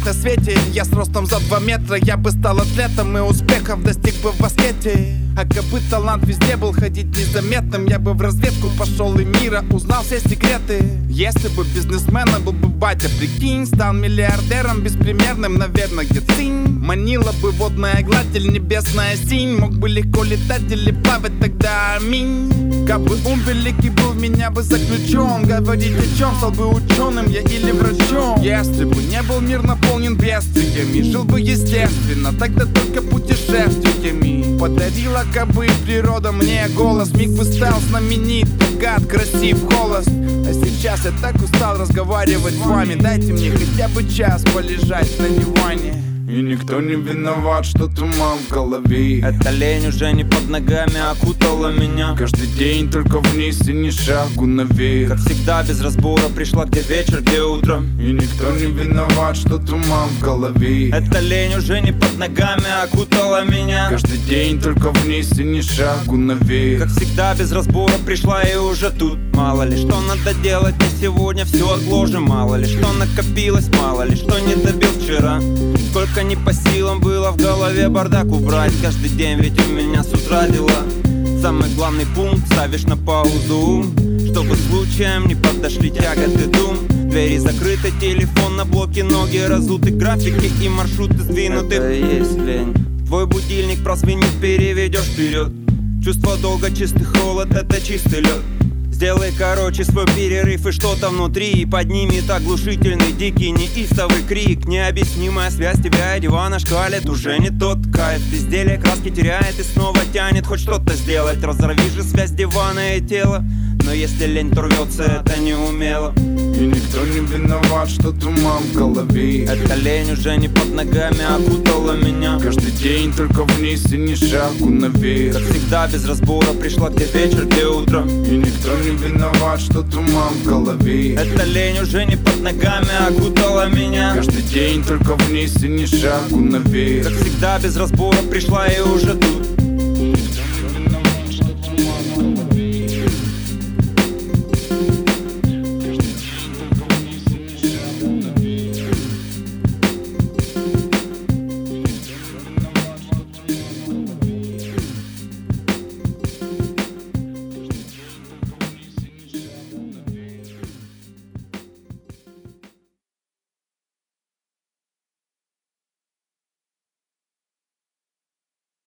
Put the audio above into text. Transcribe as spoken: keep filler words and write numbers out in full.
на свете. Я с ростом за два метра, я бы стал атлетом и успехов достиг бы в баскете. А кабы талант везде был ходить незаметным, я бы в разведку пошел и мира узнал все секреты. Если бы бизнесменом был бы батя, прикинь, стал миллиардером беспримерным, наверное, где цинь. Манила бы водная гладь или небесная синь, мог бы легко летать или плавать, тогда аминь. Кабы ум великий был, в меня бы заключен. Говорить о чем, стал бы ученым я или врачом. Если бы не был мир наполнен бедствиями, жил бы естественно, тогда только путешествиями. Подарила кабы природа мне голос, миг бы стал знаменит, богат, красив, холост. А сейчас я так устал разговаривать с вами. Дайте мне хотя бы час полежать на диване. И никто не виноват, что туман в голове. Эта лень уже не под ногами окутала меня. Каждый день только вниз и ни шагу наверх. Как всегда без разбора пришла где вечер, где утро. И никто не виноват, что туман в голове. Эта лень уже не под ногами окутала меня. Каждый день только вниз и ни шагу наверх. Как всегда без разбора пришла и уже тут. Мало ли что надо делать, не сегодня все отложим. Мало ли что накопилось, мало ли что не добил вчера. Сколько не по силам было в голове бардак убрать. Каждый день ведь у меня с утра дела. Самый главный пункт ставишь на паузу ум, чтобы случаем не подошли тяготы дум. Двери закрыты, телефон на блоке, ноги разуты, графики и маршруты сдвинуты. Это и есть лень. Твой будильник прозвенит, переведешь вперед. Чувство долга, чистый холод, это чистый лед. Сделай короче свой перерыв и что-то внутри, и поднимет оглушительный, дикий, неистовый крик. Необъяснимая связь тебя и дивана шкалит, уже не тот кайф. Изделие краски теряет и снова тянет хоть что-то сделать. Разорви же связь дивана и тела. Но если лень, то рвется это неумело. И никто не виноват, что туман в голове. Эта лень уже не под ногами окутала меня. Каждый день только вниз и ни шагу наверх. Как всегда без разбора пришла где вечер, где утро. И никто не виноват, что туман в голове. Эта лень уже не под ногами окутала меня. Каждый день только вниз и ни шагу наверх. Как всегда без разбора пришла и уже тут.